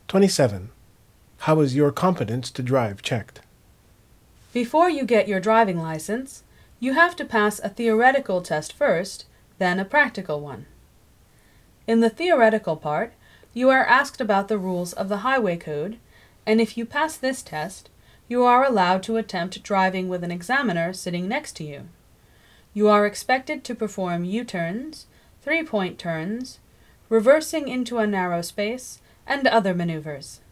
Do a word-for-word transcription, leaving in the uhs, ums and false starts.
twenty-seven. How is your competence to drive checked? Before you get your driving license, you have to pass a theoretical test first, then a practical one. In the theoretical part, you are asked about the rules of the highway code, and if you pass this test, you are allowed to attempt driving with an examiner sitting next to you. You are expected to perform U-turns, three-point turns, reversing into a narrow space, and other maneuvers.